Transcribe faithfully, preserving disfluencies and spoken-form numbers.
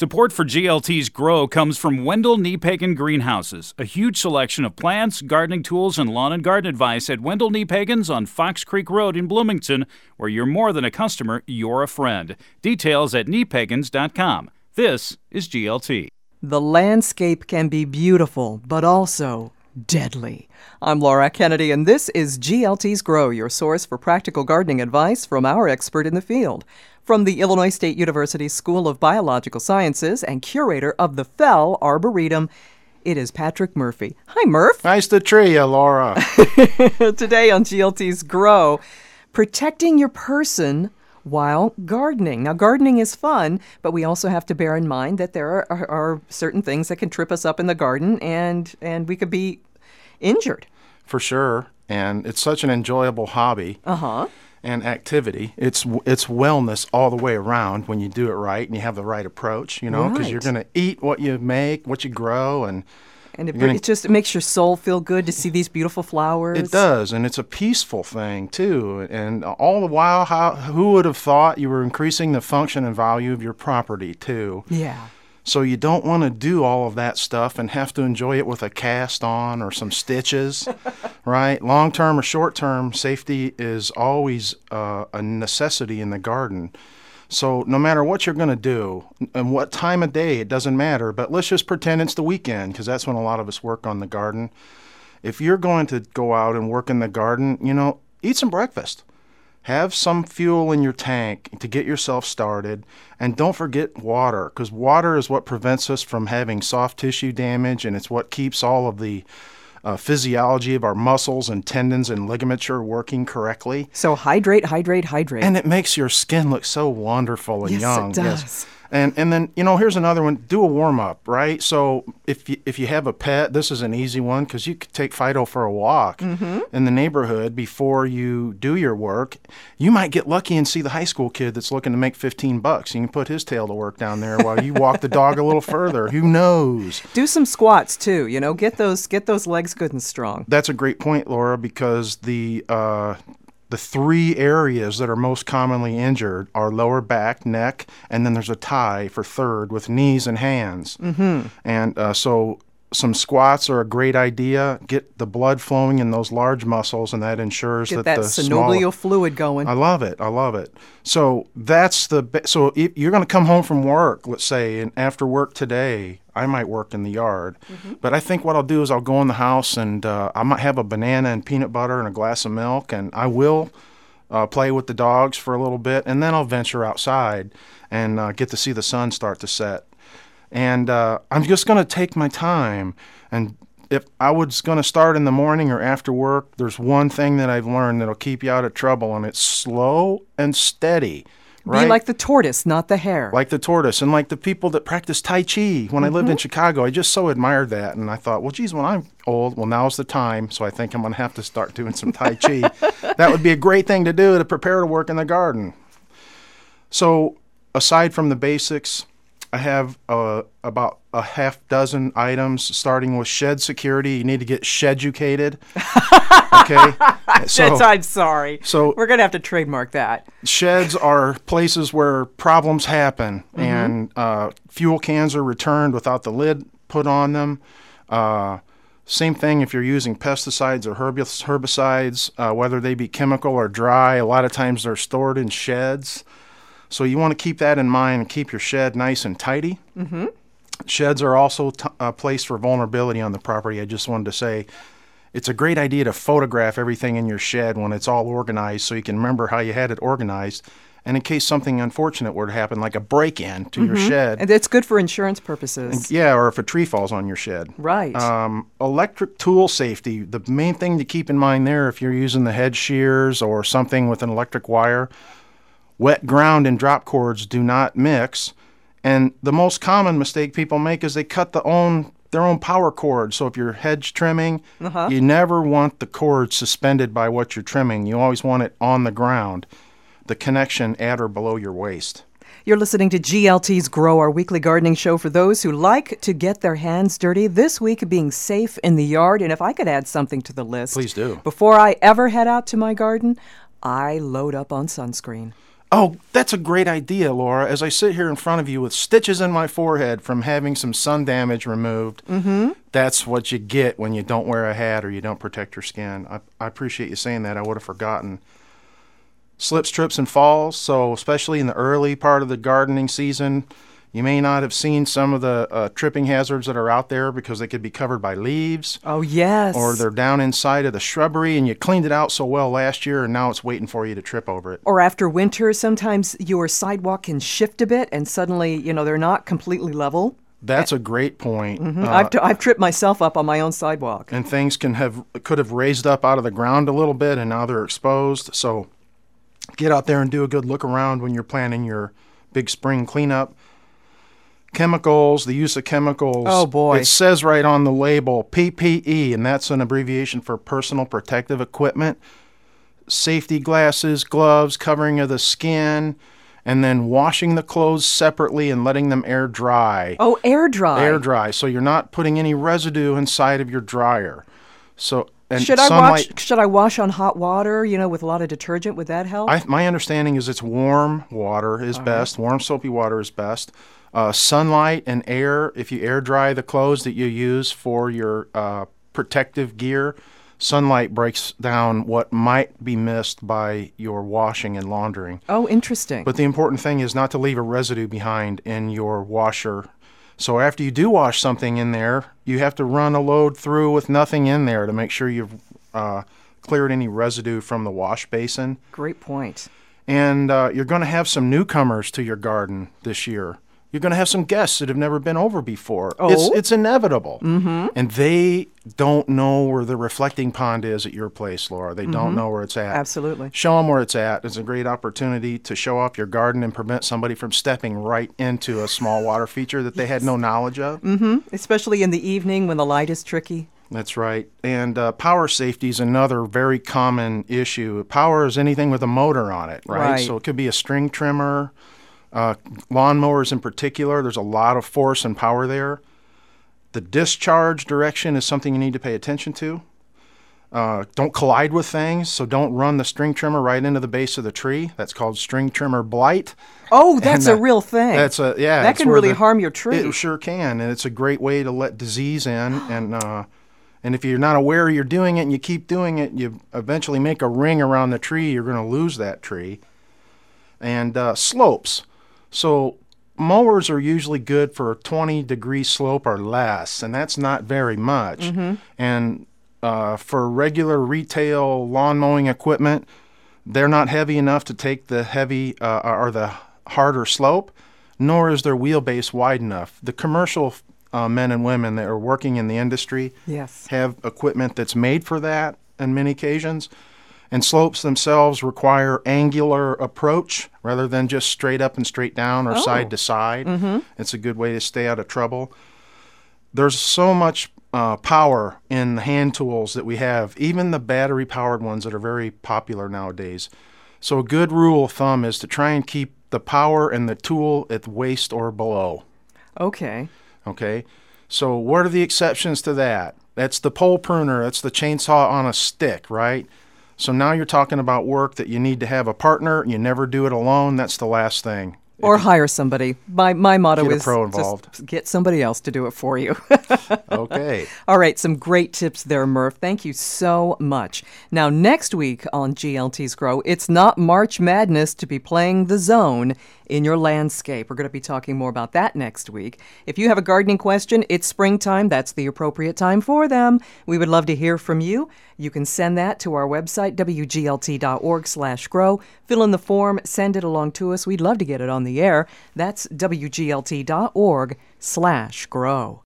Support for G L T's Grow comes from Wendell Niepagan Greenhouses, a huge selection of plants, gardening tools, and lawn and garden advice at Wendell Niepagan's on Fox Creek Road in Bloomington, where you're more than a customer, you're a friend. Details at niepagans dot com. This is G L T. The landscape can be beautiful, but also deadly. I'm Laura Kennedy, and this is G L T's Grow, your source for practical gardening advice from our expert in the field. From the Illinois State University School of Biological Sciences and curator of the Fell Arboretum, it is Patrick Murphy. Hi, Murph. Nice to tree you, Laura. Today on G L T's Grow, protecting your person while gardening. Now, gardening is fun, but we also have to bear in mind that there are, are, are certain things that can trip us up in the garden, and, and we could be injured. For sure. And it's such an enjoyable hobby. Uh-huh. And activity. It's it's wellness all the way around when you do it right and you have the right approach, you know, because right. you're going to eat what you make, what you grow, and and it, gonna, it just it makes your soul feel good to see these beautiful flowers. It does, and it's a peaceful thing too. And all the while, how who would have thought you were increasing the function and value of your property too? Yeah. So you don't want to do all of that stuff and have to enjoy it with a cast on or some stitches, right? Long-term or short-term, safety is always uh, a necessity in the garden. So no matter what you're going to do and what time of day, it doesn't matter. But let's just pretend it's the weekend, because that's when a lot of us work on the garden. If you're going to go out and work in the garden, you know, eat some breakfast. Have some fuel in your tank to get yourself started, and don't forget water, because water is what prevents us from having soft tissue damage, and it's what keeps all of the uh, physiology of our muscles and tendons and ligature working correctly. So hydrate, hydrate, hydrate. And it makes your skin look so wonderful and yes, young. It does. Yes. And and then, you know, here's another one. Do a warm-up, right? So if you, if you have a pet, this is an easy one, because you could take Fido for a walk mm-hmm. in the neighborhood before you do your work. You might get lucky and see the high school kid that's looking to make fifteen bucks. You can put his tail to work down there while you walk the dog a little further. Who knows? Do some squats, too. You know, get those get those legs good and strong. That's a great point, Laura, because the... Uh, The three areas that are most commonly injured are lower back, neck, and then there's a tie for third with knees and hands. Mm-hmm. And uh, so some squats are a great idea. Get the blood flowing in those large muscles, and that ensures Get that, that the synovial small, fluid going. I love it. I love it. So that's the so if you're going to come home from work, let's say, and after work today, I might work in the yard. Mm-hmm. But I think what I'll do is I'll go in the house, and uh, I might have a banana and peanut butter and a glass of milk, and I will uh, play with the dogs for a little bit, and then I'll venture outside and uh, get to see the sun start to set. And uh, I'm just going to take my time. And if I was going to start in the morning or after work, there's one thing that I've learned that'll keep you out of trouble, and it's slow and steady. Right? Be like the tortoise, not the hare. Like the tortoise, and like the people that practice Tai Chi. When mm-hmm. I lived in Chicago, I just so admired that. And I thought, well, geez, when I'm old, well, now's the time. So I think I'm going to have to start doing some Tai Chi. That would be a great thing to do to prepare to work in the garden. So aside from the basics, I have uh, about a half dozen items, starting with shed security. You need to get shed-educated. Okay? So, I'm sorry. So we're going to have to trademark that. Sheds are places where problems happen, mm-hmm. and uh, fuel cans are returned without the lid put on them. Uh, same thing if you're using pesticides or herbicides, uh, whether they be chemical or dry. A lot of times they're stored in sheds. So you want to keep that in mind and keep your shed nice and tidy. Mm-hmm. Sheds are also t- a place for vulnerability on the property. I just wanted to say it's a great idea to photograph everything in your shed when it's all organized, so you can remember how you had it organized. And in case something unfortunate were to happen, like a break-in to mm-hmm. your shed. And it's good for insurance purposes. And, yeah, or if a tree falls on your shed. Right. Um, electric tool safety, the main thing to keep in mind there, if you're using the head shears or something with an electric wire, wet ground and drop cords do not mix. And the most common mistake people make is they cut the own their own power cord. So if you're hedge trimming, uh-huh. you never want the cord suspended by what you're trimming. You always want it on the ground, the connection at or below your waist. You're listening to G L T's Grow, our weekly gardening show for those who like to get their hands dirty. This week, being safe in the yard. And if I could add something to the list. Please do. Before I ever head out to my garden, I load up on sunscreen. Oh, that's a great idea, Laura. As I sit here in front of you with stitches in my forehead from having some sun damage removed, mm-hmm. that's what you get when you don't wear a hat or you don't protect your skin. I, I appreciate you saying that. I would have forgotten. Slips, trips, and falls. So especially in the early part of the gardening season, you may not have seen some of the uh, tripping hazards that are out there because they could be covered by leaves. Oh, yes. Or they're down inside of the shrubbery and you cleaned it out so well last year and now it's waiting for you to trip over it. Or after winter, sometimes your sidewalk can shift a bit and suddenly, you know, they're not completely level. That's a great point. Mm-hmm. Uh, I've, t- I've tripped myself up on my own sidewalk. And things can have could have raised up out of the ground a little bit and now they're exposed. So get out there and do a good look around when you're planning your big spring cleanup. Chemicals, the use of chemicals. Oh, boy. It says right on the label, P P E, and that's an abbreviation for personal protective equipment. Safety glasses, gloves, covering of the skin, and then washing the clothes separately and letting them air dry. Oh, air dry. Air dry, so you're not putting any residue inside of your dryer. So and should I sunlight, wash? Should I wash on hot water? You know, with a lot of detergent. Would that help? I, my understanding is it's warm water is All best. right. Warm soapy water is best. Uh, sunlight and air. If you air dry the clothes that you use for your uh, protective gear, sunlight breaks down what might be missed by your washing and laundering. Oh, interesting. But the important thing is not to leave a residue behind in your washer. So after you do wash something in there, you have to run a load through with nothing in there to make sure you've uh, cleared any residue from the wash basin. Great point. And uh, you're going to have some newcomers to your garden this year. You're going to have some guests that have never been over before. Oh? It's, it's inevitable. Mm-hmm. And they don't know where the reflecting pond is at your place, Laura. They mm-hmm. don't know where it's at. Absolutely. Show them where it's at. It's a great opportunity to show off your garden and prevent somebody from stepping right into a small water feature that they had no knowledge of. Mm-hmm. Especially in the evening when the light is tricky. That's right. And uh, power safety is another very common issue. Power is anything with a motor on it, right? Right. So it could be a string trimmer. Uh, lawnmowers in particular, there's a lot of force and power there. The discharge direction is something you need to pay attention to. Uh, don't collide with things, so don't run the string trimmer right into the base of the tree. That's called string trimmer blight. Oh, that's And, a uh, real thing. That's a yeah. That it's can where really the- harm your tree. It sure can, and it's a great way to let disease in. And uh, and if you're not aware you're doing it and you keep doing it, you eventually make a ring around the tree. You're going to lose that tree. And uh, slopes. So mowers are usually good for a twenty degree slope or less, and that's not very much. Mm-hmm. And uh, for regular retail lawn mowing equipment, they're not heavy enough to take the heavy uh, or the harder slope, nor is their wheelbase wide enough. The commercial uh, men and women that are working in the industry Yes. have equipment that's made for that on many occasions. And slopes themselves require angular approach rather than just straight up and straight down or Oh. side to side. Mm-hmm. It's a good way to stay out of trouble. There's so much uh, power in the hand tools that we have, even the battery-powered ones that are very popular nowadays. So a good rule of thumb is to try and keep the power and the tool at the waist or below. Okay. Okay? So what are the exceptions to that? That's the pole pruner. That's the chainsaw on a stick, right? So now you're talking about work that you need to have a partner. You never do it alone. That's the last thing. Or hire somebody. My my motto Get a is pro involved. just get somebody else to do it for you. Okay. All right, some great tips there, Murph. Thank you so much. Now, next week on G L T's Grow, it's not March Madness to be playing the zone in your landscape. We're going to be talking more about that next week. If you have a gardening question, it's springtime. That's the appropriate time for them. We would love to hear from you. You can send that to our website, w g l t dot org slash grow. Fill in the form, send it along to us. We'd love to get it on the air. That's w g l t dot org slash grow.